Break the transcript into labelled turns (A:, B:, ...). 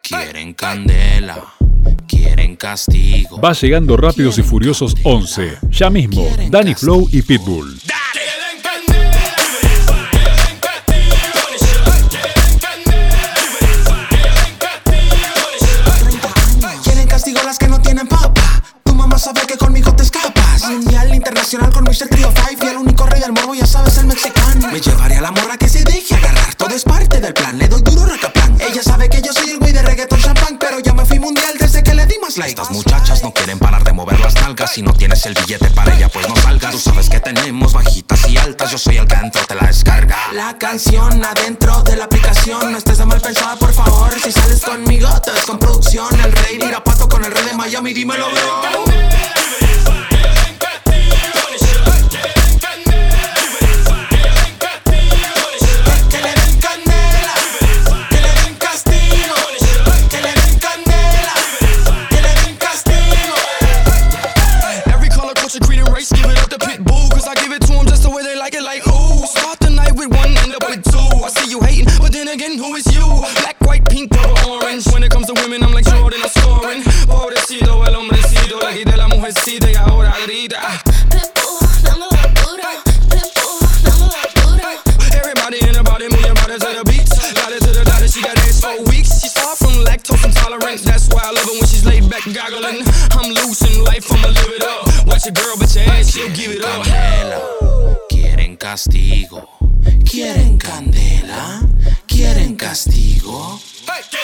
A: Quieren candela, quieren castigo.
B: Va llegando Rápidos y Furiosos 11. Ya mismo, Danny Flow y Pitbull.
C: Quieren castigo las que no tienen papa. Tu mamá sabe que conmigo te escapas. Mundial internacional con Mr. Trio 5. Y el único rey del morbo, ya sabes, el mexicano. Me llevaré a la morra que se deje agarrar. Todo es parte del plan, le doy duro racaplan. Ella sabe que yo soy el güey de reggaeton champán, pero ya me fui mundial desde que le di más like.
A: Estas muchachas no quieren parar de mover las nalgas. Si no tienes el billete para ella, pues no salgas. Tú sabes que tenemos bajitas y altas. Yo soy el que adentro te la descarga.
C: La canción adentro de la aplicación. No estés de mal pensada, por favor. Si sales conmigo, te ves con producción. El rey de Irapuato con el rey de Miami, dímelo, bro.
D: Who is you? Black, white, pink, purple, orange. When it comes to women, I'm like Jordan, I'm scoring. Pobrecito, el hombrecito, le quité la mujercita y ahora grita. Everybody in the body, move your body to the beats. Got it to the dotted, she got ass for weeks. She's far from lactose intolerant. That's why I love her when she's laid back goggling. I'm loose in life, I'ma live it up. Watch your girl, but your ass, she'll give it up.
A: Quieren castigo,
C: Quieren candela, quieren castigo.